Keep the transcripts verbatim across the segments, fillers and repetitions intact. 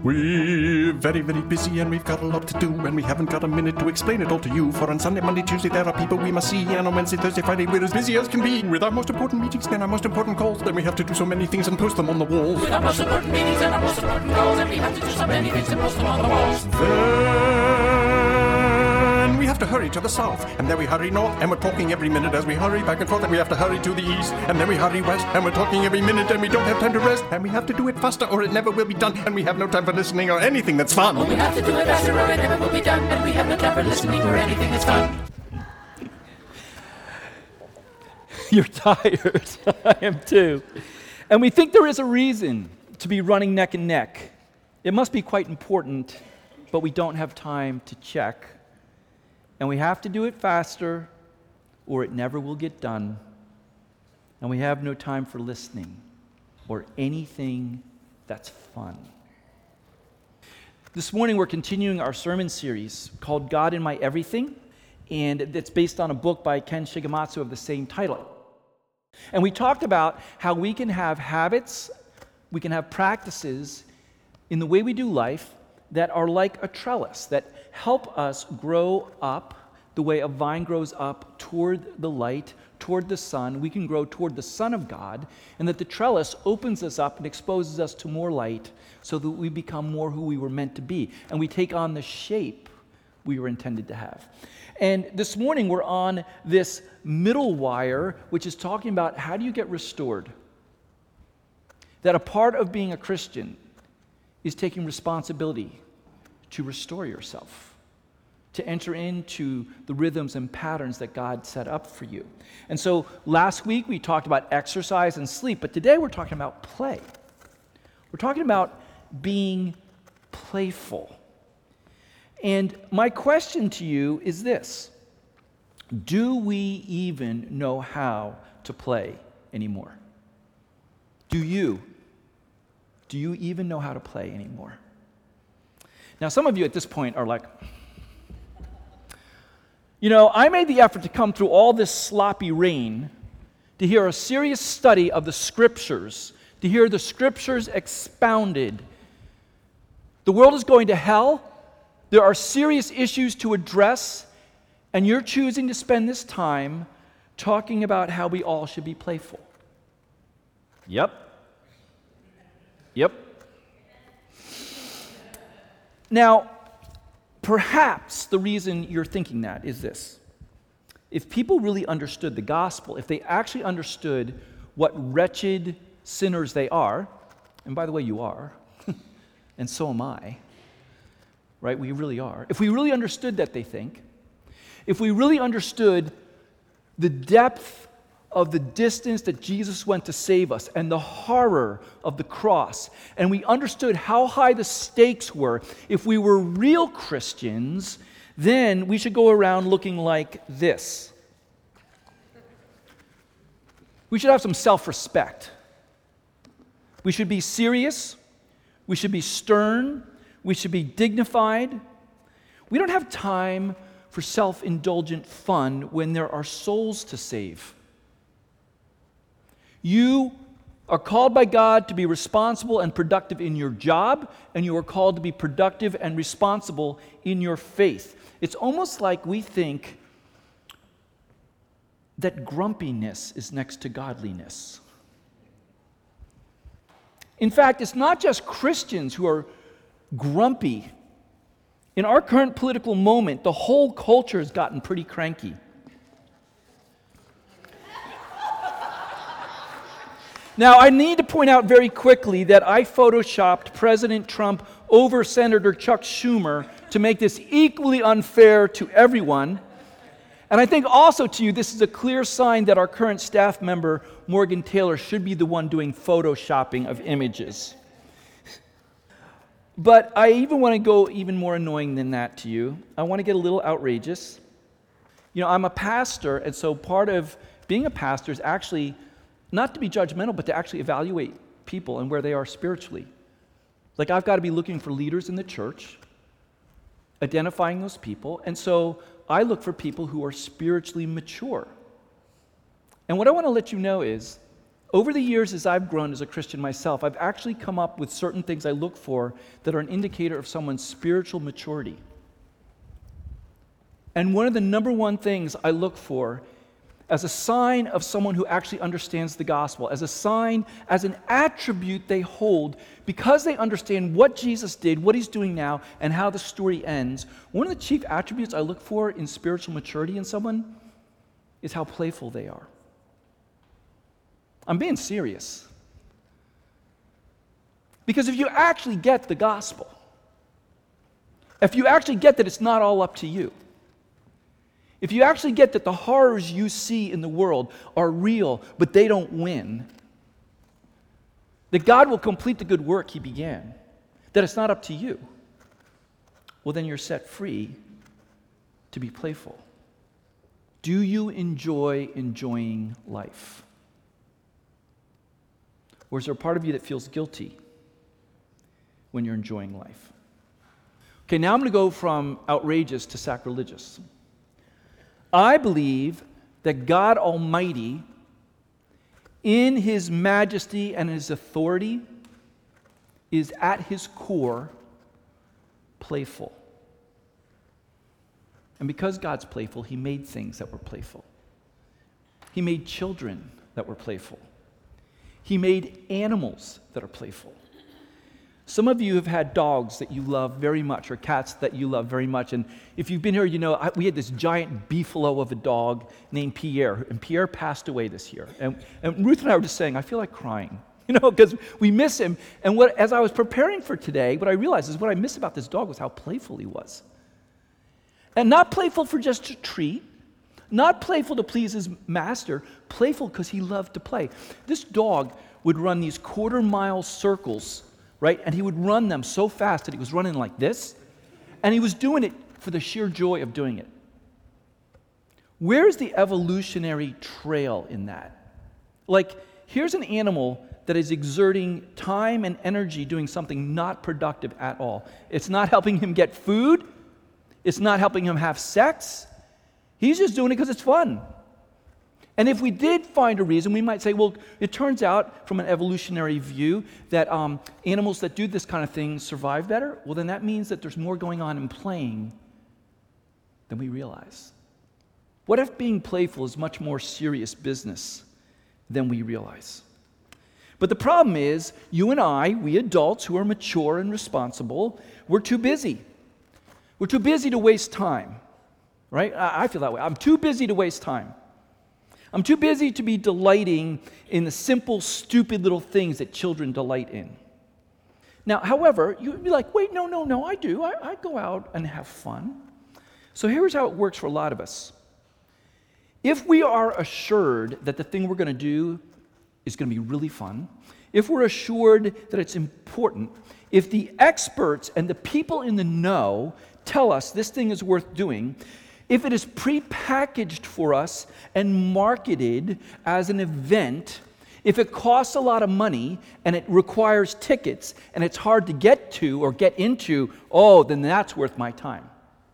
We're very, very busy and we've got a lot to do, and we haven't got a minute to explain it all to you. For on Sunday, Monday, Tuesday, there are people we must see, and on Wednesday, Thursday, Friday, we're as busy as can be. With our most important meetings and our most important calls, then we have to do so many things and post them on the walls. With our most important meetings and our most important calls, and we have to do so many things and post them on the walls. Then we have to hurry to the south, and then we hurry north, and we're talking every minute as we hurry back and forth, and we have to hurry to the east, and then we hurry west, and we're talking every minute, and we don't have time to rest, and we have to do it faster or it never will be done, and we have no time for listening or anything that's fun. Well, we have to do it faster or it never will be done, and we have no time for listening or anything that's fun. You're tired. I am too. And we think there is a reason to be running neck and neck. It must be quite important, but we don't have time to check. And we have to do it faster or it never will get done. And we have no time for listening or anything that's fun. This morning we're continuing our sermon series called God in My Everything, and it's based on a book by Ken Shigematsu of the same title. And we talked about how we can have habits, we can have practices in the way we do life that are like a trellis, that help us grow up the way a vine grows up toward the light, toward the sun. We can grow toward the Son of God, and that the trellis opens us up and exposes us to more light so that we become more who we were meant to be, and we take on the shape we were intended to have. And this morning we're on this middle wire, which is talking about how do you get restored? That a part of being a Christian is taking responsibility to restore yourself, to enter into the rhythms and patterns that God set up for you. And so last week we talked about exercise and sleep, but today we're talking about play. We're talking about being playful. And my question to you is this: do we even know how to play anymore? Do you? Do you even know how to play anymore? Now, some of you at this point are like, you know, I made the effort to come through all this sloppy rain to hear a serious study of the Scriptures, to hear the Scriptures expounded. The world is going to hell. There are serious issues to address, and you're choosing to spend this time talking about how we all should be playful. Yep. Yep. Now, perhaps the reason you're thinking that is this. If people really understood the gospel, if they actually understood what wretched sinners they are, and by the way, you are, and so am I, right? We really are. If we really understood that, they think, if we really understood the depth of the distance that Jesus went to save us and the horror of the cross, and we understood how high the stakes were, if we were real Christians, then we should go around looking like this. We should have some self-respect. We should be serious. We should be stern. We should be dignified. We don't have time for self-indulgent fun when there are souls to save. You are called by God to be responsible and productive in your job, and you are called to be productive and responsible in your faith. It's almost like we think that grumpiness is next to godliness. In fact, it's not just Christians who are grumpy. In our current political moment, the whole culture has gotten pretty cranky. Now, I need to point out very quickly that I photoshopped President Trump over Senator Chuck Schumer to make this equally unfair to everyone. And I think also to you, this is a clear sign that our current staff member, Morgan Taylor, should be the one doing photoshopping of images. But I even want to go even more annoying than that to you. I want to get a little outrageous. You know, I'm a pastor, and so part of being a pastor is actually not to be judgmental, but to actually evaluate people and where they are spiritually. Like, I've got to be looking for leaders in the church, identifying those people, and so I look for people who are spiritually mature. And what I want to let you know is, Over the years, as I've grown as a Christian myself, I've actually come up with certain things I look for that are an indicator of someone's spiritual maturity. And one of the number one things I look for as a sign of someone who actually understands the gospel, as a sign, as an attribute they hold because they understand what Jesus did, what he's doing now, and how the story ends, one of the chief attributes I look for in spiritual maturity in someone is how playful they are. I'm being serious. Because if you actually get the gospel, if you actually get that it's not all up to you, if you actually get that the horrors you see in the world are real, but they don't win, that God will complete the good work he began, that it's not up to you, well, then you're set free to be playful. Do you enjoy enjoying life? Or is there a part of you that feels guilty when you're enjoying life? Okay, now I'm going to go from outrageous to sacrilegious. I believe that God Almighty, in his majesty and his authority, is at his core playful. And because God's playful, he made things that were playful. He made children that were playful. He made animals that are playful. Some of you have had dogs that you love very much, or cats that you love very much. And if you've been here, you know I, we had this giant beefalo of a dog named Pierre, and Pierre passed away this year. And, and Ruth and I were just saying, I feel like crying, you know, because we miss him. And what, as I was preparing for today, what I realized is what I missed about this dog was how playful he was. And not playful for just a treat, not playful to please his master, playful because he loved to play. This dog would run these quarter-mile circles, right? And he would run them so fast that he was running like this, and he was doing it for the sheer joy of doing it. Where's the evolutionary trail in that? Like, here's an animal that is exerting time and energy doing something not productive at all. It's not helping him get food. It's not helping him have sex. He's just doing it because it's fun. And if we did find a reason, we might say, well, it turns out from an evolutionary view that um, animals that do this kind of thing survive better. Well, then that means that there's more going on in playing than we realize. What if being playful is much more serious business than we realize? But the problem is, you and I, we adults who are mature and responsible, we're too busy. We're too busy to waste time, right? I feel that way. I'm too busy to waste time. I'm too busy to be delighting in the simple, stupid little things that children delight in. Now, however, you'd be like, wait, no, no, no, I do. I, I go out and have fun. So here's how it works for a lot of us. If we are assured that the thing we're going to do is going to be really fun, if we're assured that it's important, if the experts and the people in the know tell us this thing is worth doing, if it is prepackaged for us and marketed as an event, if it costs a lot of money and it requires tickets and it's hard to get to or get into, oh, then that's worth my time.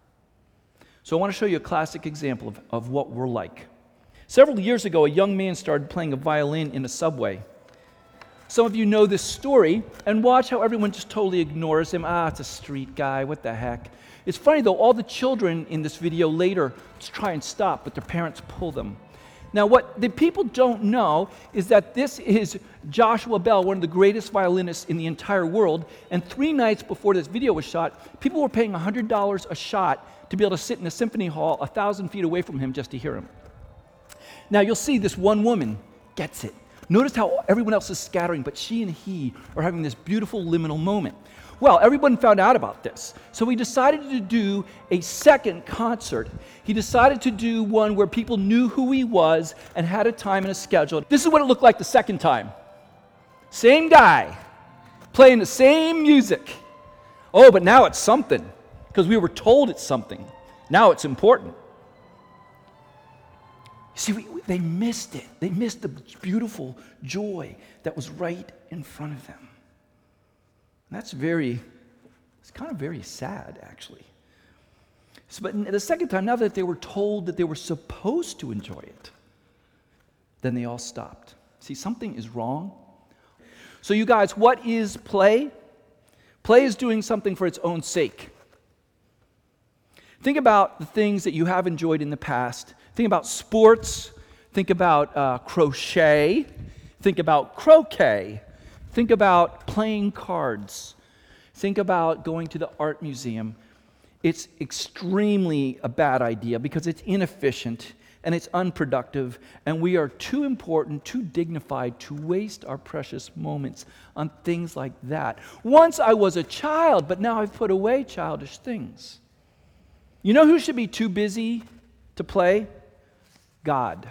So I want to show you a classic example of, of what we're like. Several years ago, a young man started playing a violin in a subway. Some of you know this story, and watch how everyone just totally ignores him. Ah, it's a street guy, what the heck. It's funny though, all the children in this video later try and stop, but their parents pull them. Now what the people don't know is that this is Joshua Bell, one of the greatest violinists in the entire world, and three nights before this video was shot, people were paying one hundred dollars a shot to be able to sit in a symphony hall a thousand feet away from him just to hear him. Now you'll see this one woman gets it. Notice how everyone else is scattering, but she and he are having this beautiful liminal moment. Well, everyone found out about this, so he decided to do a second concert. He decided to do one where people knew who he was and had a time and a schedule. This is what it looked like the second time. Same guy, playing the same music. Oh, but now it's something, because we were told it's something. Now it's important. See, we, we, they missed it. They missed the beautiful joy that was right in front of them. And that's very, it's kind of very sad, actually. So, but the second time, now that they were told that they were supposed to enjoy it, then they all stopped. See, something is wrong. So you guys, what is play? Play is doing something for its own sake. Think about the things that you have enjoyed in the past. Think about sports. Think about uh, crochet. Think about croquet. Think about playing cards. Think about going to the art museum. It's extremely a bad idea because it's inefficient and it's unproductive, and we are too important, too dignified to waste our precious moments on things like that. Once I was a child, but now I've put away childish things. You know who should be too busy to play? God.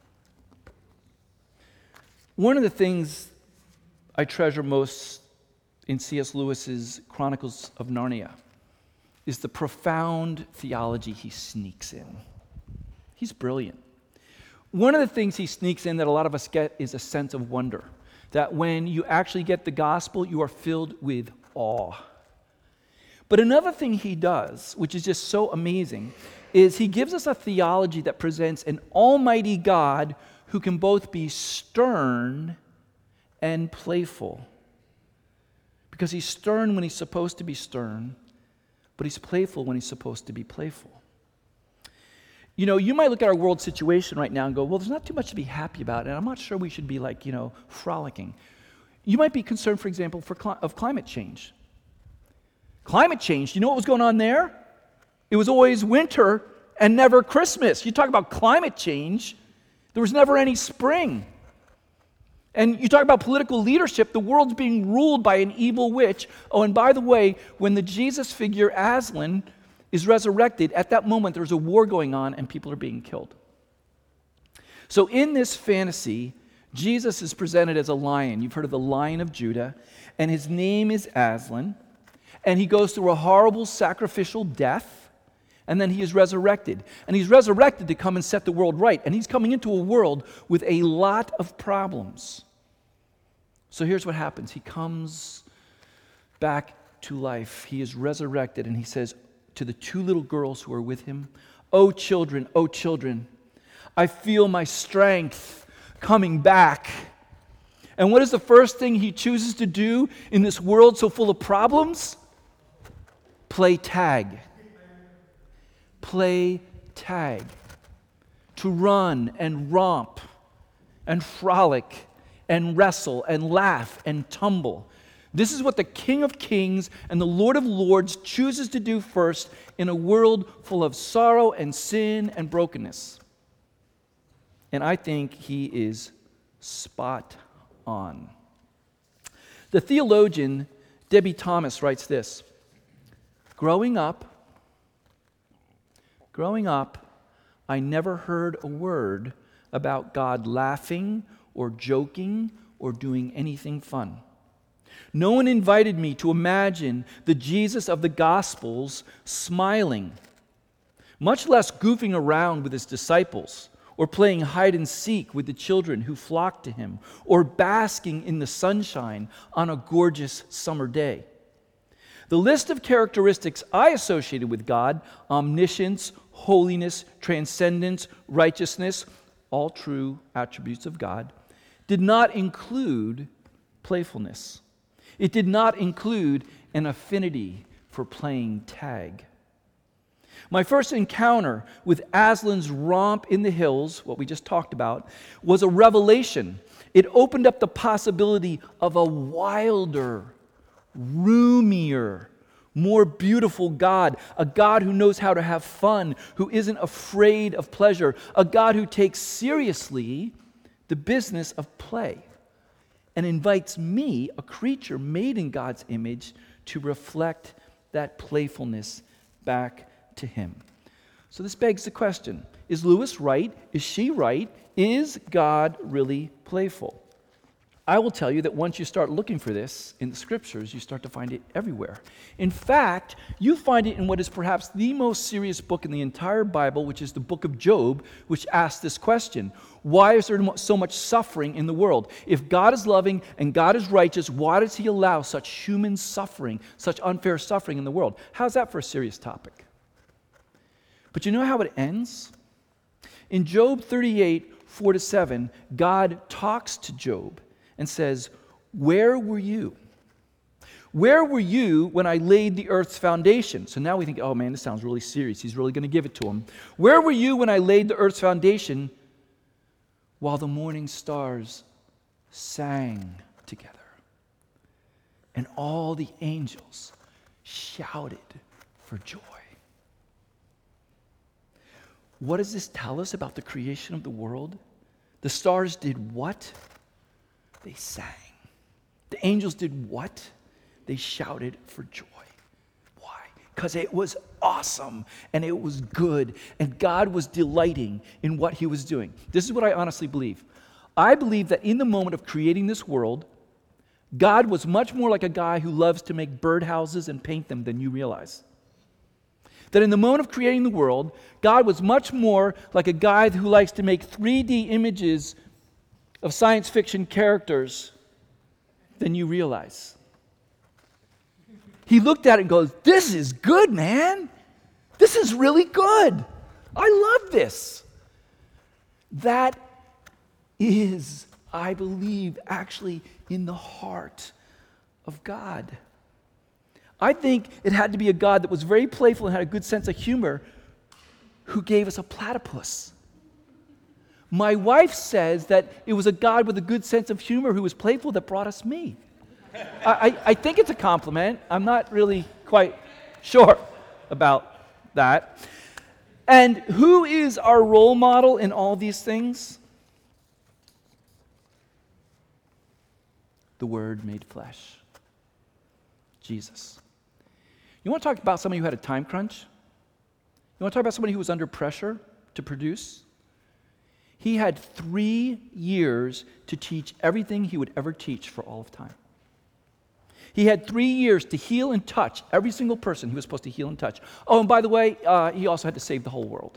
One of the things I treasure most in C S Lewis's Chronicles of Narnia is the profound theology he sneaks in. He's brilliant. One of the things he sneaks in that a lot of us get is a sense of wonder. That when you actually get the gospel, you are filled with awe. But another thing he does, which is just so amazing, is he gives us a theology that presents an almighty God who can both be stern and playful. Because he's stern when he's supposed to be stern, but he's playful when he's supposed to be playful. You know, you might look at our world situation right now and go, well, there's not too much to be happy about, and I'm not sure we should be like, you know, frolicking. You might be concerned, for example, for cli- of climate change. Climate change, you know what was going on there? It was always winter and never Christmas. You talk about climate change, there was never any spring. And you talk about political leadership, the world's being ruled by an evil witch. Oh, and by the way, when the Jesus figure, Aslan, is resurrected, at that moment there's a war going on and people are being killed. So in this fantasy, Jesus is presented as a lion. You've heard of the Lion of Judah, and his name is Aslan, and he goes through a horrible sacrificial death, and then he is resurrected. And he's resurrected to come and set the world right, and he's coming into a world with a lot of problems. So here's what happens. He comes back to life. He is resurrected, and he says to the two little girls who are with him, "Oh children, oh children, I feel my strength coming back." And what is the first thing he chooses to do in this world so full of problems? Play tag. Play tag. To run and romp and frolic and wrestle and laugh and tumble. This is what the King of Kings and the Lord of Lords chooses to do first in a world full of sorrow and sin and brokenness. And I think he is spot on. The theologian Debbie Thomas writes this: Growing up, growing up, I never heard a word about God laughing or joking or doing anything fun. No one invited me to imagine the Jesus of the Gospels smiling, much less goofing around with his disciples, or playing hide and seek with the children who flocked to him, or basking in the sunshine on a gorgeous summer day. The list of characteristics I associated with God, omniscience, holiness, transcendence, righteousness, all true attributes of God, did not include playfulness. It did not include an affinity for playing tag. My first encounter with Aslan's romp in the hills, what we just talked about, was a revelation. It opened up the possibility of a wilder, roomier, more beautiful God, a God who knows how to have fun, who isn't afraid of pleasure, a God who takes seriously the business of play and invites me, a creature made in God's image, to reflect that playfulness back to him. So this begs the question, is Lewis right? Is she right? Is God really playful? I will tell you that once you start looking for this in the scriptures, you start to find it everywhere. In fact, you find it in what is perhaps the most serious book in the entire Bible, which is the book of Job, which asks this question: why is there so much suffering in the world? If God is loving and God is righteous, why does he allow such human suffering, such unfair suffering in the world? How's that for a serious topic? But you know how it ends? In Job thirty-eight, four to seven, God talks to Job and says, where were you? Where were you when I laid the earth's foundation? So now we think, oh man, this sounds really serious. He's really going to give it to him. Where were you when I laid the earth's foundation while the morning stars sang together and all the angels shouted for joy? What does this tell us about the creation of the world? The stars did what? They sang. The angels did what? They shouted for joy. Why? Because it was awesome and it was good and God was delighting in what he was doing. This is what I honestly believe. I believe that in the moment of creating this world, God was much more like a guy who loves to make birdhouses and paint them than you realize. That in the moment of creating the world, God was much more like a guy who likes to make three D images of science fiction characters than you realize. He looked at it and goes, this is good, man. This is really good. I love this. That is, I believe, actually in the heart of God. I think it had to be a God that was very playful and had a good sense of humor who gave us a platypus. My wife says that it was a God with a good sense of humor who was playful that brought us me. I, I, I think it's a compliment. I'm not really quite sure about that. And who is our role model in all these things? The Word made flesh. Jesus. You want to talk about somebody who had a time crunch? You want to talk about somebody who was under pressure to produce? He had three years to teach everything he would ever teach for all of time. He had three years to heal and touch every single person he was supposed to heal and touch. Oh, and by the way, uh, he also had to save the whole world.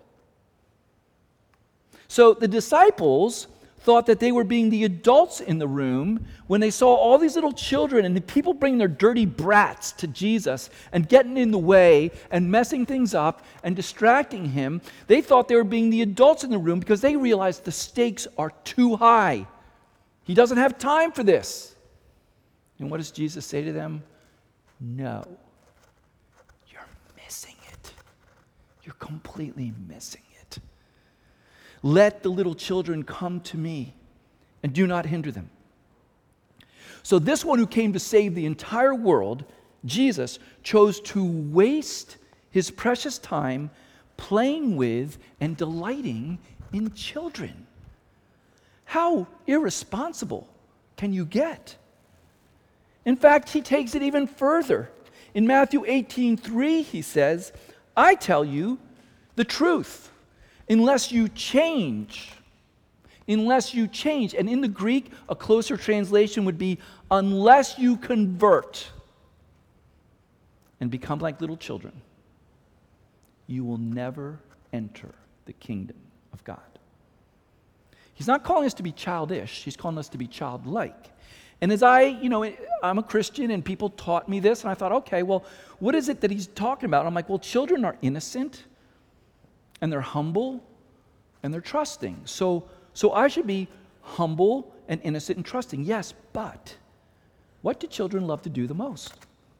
So the disciples thought that they were being the adults in the room when they saw all these little children and the people bringing their dirty brats to Jesus and getting in the way and messing things up and distracting him. They thought they were being the adults in the room because they realized the stakes are too high. He doesn't have time for this. And what does Jesus say to them? No, you're missing it. You're completely missing it. Let the little children come to me and do not hinder them. So this one who came to save the entire world, Jesus, chose to waste his precious time playing with and delighting in children. How irresponsible can you get? In fact, he takes it even further. In Matthew eighteen three, he says, I tell you the truth, unless you change, unless you change. And in the Greek, a closer translation would be, unless you convert and become like little children, you will never enter the kingdom of God. He's not calling us to be childish. He's calling us to be childlike. And as I, you know, I'm a Christian and people taught me this, and I thought, okay, well, what is it that he's talking about? And I'm like, well, children are innocent, and they're humble, and they're trusting. So, so I should be humble and innocent and trusting. Yes, but what do children love to do the most?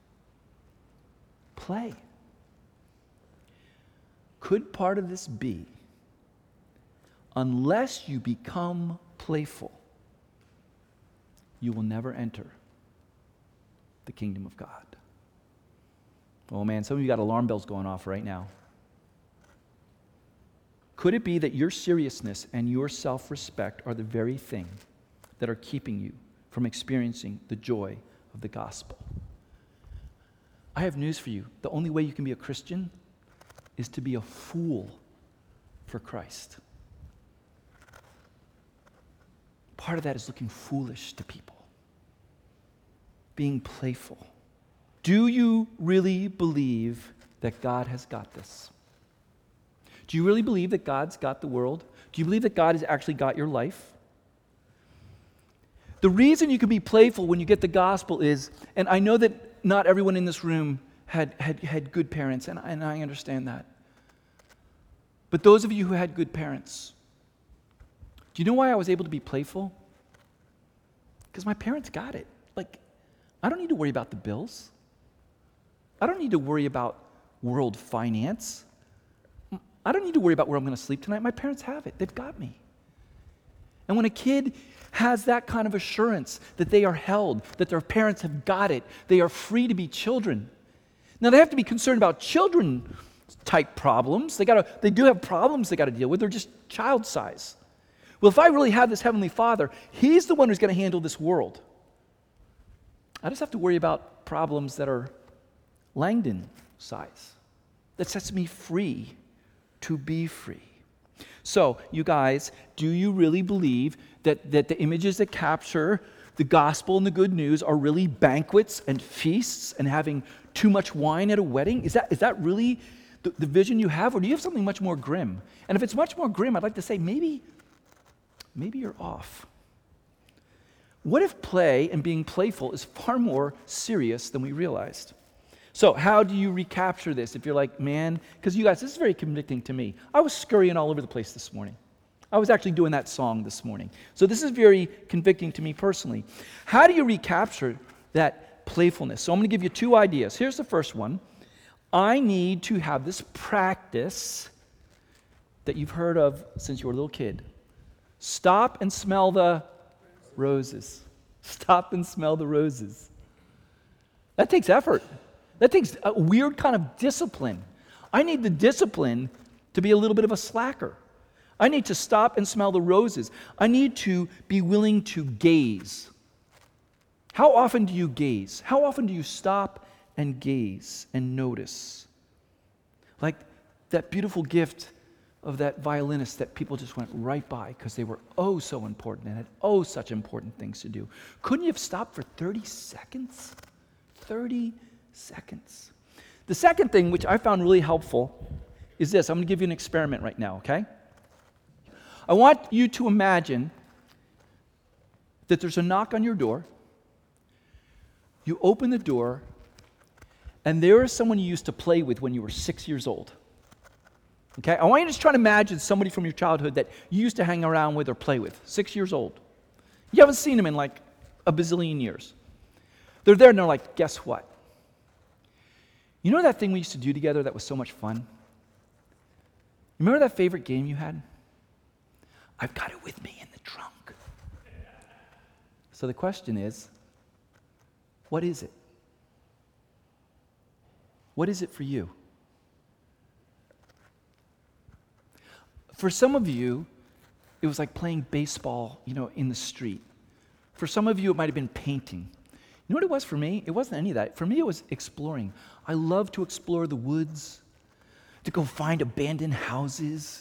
Play. Could part of this be, unless you become playful, you will never enter the kingdom of God? Oh man, some of you got alarm bells going off right now. Could it be that your seriousness and your self-respect are the very thing that are keeping you from experiencing the joy of the gospel? I have news for you. The only way you can be a Christian is to be a fool for Christ. Part of that is looking foolish to people, being playful. Do you really believe that God has got this? Do you really believe that God's got the world? Do you believe that God has actually got your life? The reason you can be playful when you get the gospel is, and I know that not everyone in this room had, had, had good parents, and, and I understand that. But those of you who had good parents, Do you know why I was able to be playful? Because my parents got it. Like, I don't need to worry about the bills. I don't need to worry about world finance. I don't need to worry about where I'm going to sleep tonight. My parents have it. They've got me. And when a kid has that kind of assurance that they are held, that their parents have got it, they are free to be children. Now, they have to be concerned about children-type problems. They gotta, they do have problems they got to deal with. They're just child size. Well, if I really have this Heavenly Father, He's the one who's going to handle this world. I just have to worry about problems that are Langdon size. That sets me free to be free. So, you guys, do you really believe that, that the images that capture the gospel and the good news are really banquets and feasts and having too much wine at a wedding? Is that, is that really the, the vision you have? Or do you have something much more grim? And if it's much more grim, I'd like to say maybe, maybe you're off. What if play and being playful is far more serious than we realized? So how do you recapture this if you're like, man, because you guys, this is very convicting to me. I was scurrying all over the place this morning. I was actually doing that song this morning. So this is very convicting to me personally. How do you recapture that playfulness? So I'm going to give you two ideas. Here's the first one. I need to have this practice that you've heard of since you were a little kid. Stop and smell the roses. Stop and smell the roses. That takes effort. That takes a weird kind of discipline. I need the discipline to be a little bit of a slacker. I need to stop and smell the roses. I need to be willing to gaze. How often do you gaze? How often do you stop and gaze and notice? Like that beautiful gift of that violinist that people just went right by because they were oh so important and had oh such important things to do. Couldn't you have stopped for thirty seconds? thirty seconds. The second thing, which I found really helpful, is this. I'm going to give you an experiment right now, okay? I want you to imagine that there's a knock on your door. You open the door, and there is someone you used to play with when you were six years old. Okay? I want you to just try to imagine somebody from your childhood that you used to hang around with or play with, six years old. You haven't seen them in like a bazillion years. They're there and they're like, guess what? You know that thing we used to do together that was so much fun? Remember that favorite game you had? I've got it with me in the trunk. So the question is, what is it? What is it for you? For some of you, it was like playing baseball, you know, in the street. For some of you, it might have been painting. You know what it was for me? It wasn't any of that. For me, it was exploring. I love to explore the woods, to go find abandoned houses.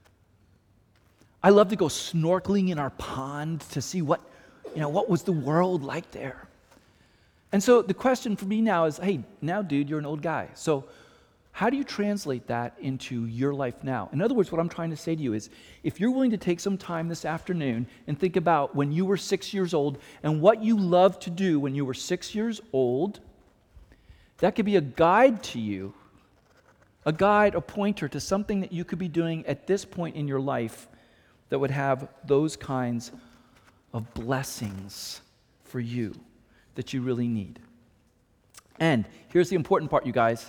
I love to go snorkeling in our pond to see what, you know, what was the world like there. And so the question for me now is, hey, now, dude, you're an old guy. So how do you translate that into your life now? In other words, what I'm trying to say to you is, if you're willing to take some time this afternoon and think about when you were six years old and what you loved to do when you were six years old, that could be a guide to you, a guide, a pointer to something that you could be doing at this point in your life that would have those kinds of blessings for you that you really need. And here's the important part, you guys.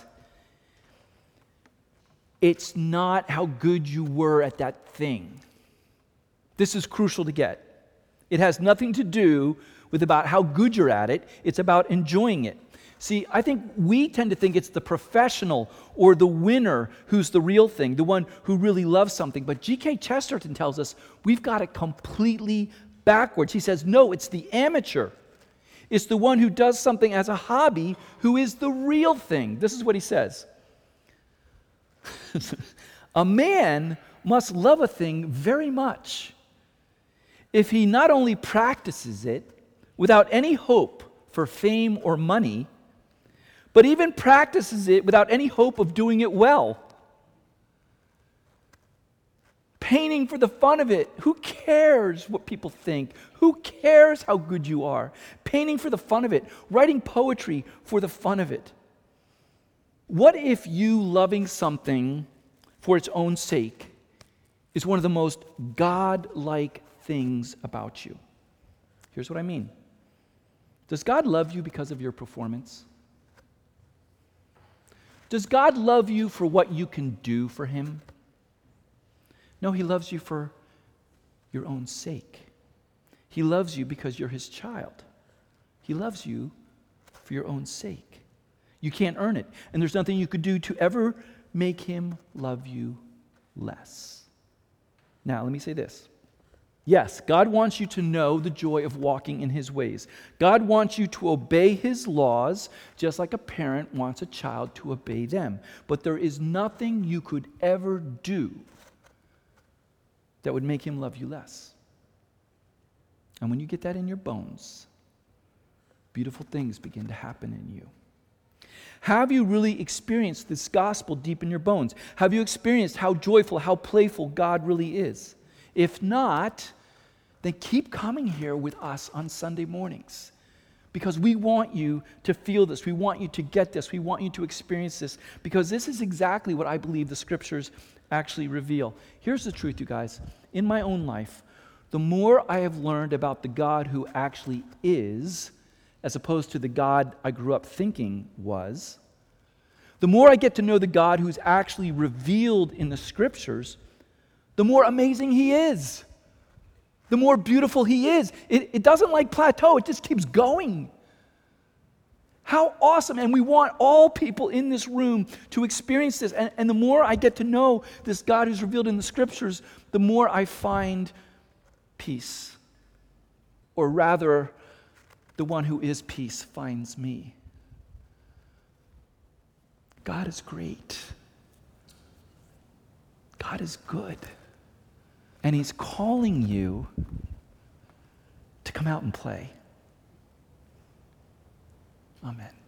It's not how good you were at that thing. This is crucial to get. It has nothing to do with about how good you're at it. It's about enjoying it. See, I think we tend to think it's the professional or the winner who's the real thing, the one who really loves something. But G K Chesterton tells us we've got it completely backwards. He says, no, it's the amateur. It's the one who does something as a hobby who is the real thing. This is what he says. A man must love a thing very much if he not only practices it without any hope for fame or money, but even practices it without any hope of doing it well. Painting for the fun of it. Who cares what people think? Who cares how good you are? Painting for the fun of it. Writing poetry for the fun of it. What if you loving something for its own sake is one of the most God-like things about you. Here's what I mean. Does God love you because of your performance? Does God love you for what you can do for him? No, he loves you for your own sake. He loves you because you're his child. He loves you for your own sake. You can't earn it, and there's nothing you could do to ever make him love you less. Now, let me say this. Yes, God wants you to know the joy of walking in his ways. God wants you to obey his laws just like a parent wants a child to obey them. But there is nothing you could ever do that would make him love you less. And when you get that in your bones, beautiful things begin to happen in you. Have you really experienced this gospel deep in your bones? Have you experienced how joyful, how playful God really is? If not, then keep coming here with us on Sunday mornings, because we want you to feel this. We want you to get this. We want you to experience this, because this is exactly what I believe the scriptures actually reveal. Here's the truth, you guys. In my own life, the more I have learned about the God who actually is, as opposed to the God I grew up thinking was, the more I get to know the God who's actually revealed in the scriptures, the more amazing he is, the more beautiful he is. It, it doesn't like plateau, it just keeps going. How awesome. And we want all people in this room to experience this. And, and the more I get to know this God who's revealed in the scriptures, the more I find peace. Or rather, the one who is peace finds me. God is great. God is good. And he's calling you to come out and play. Amen.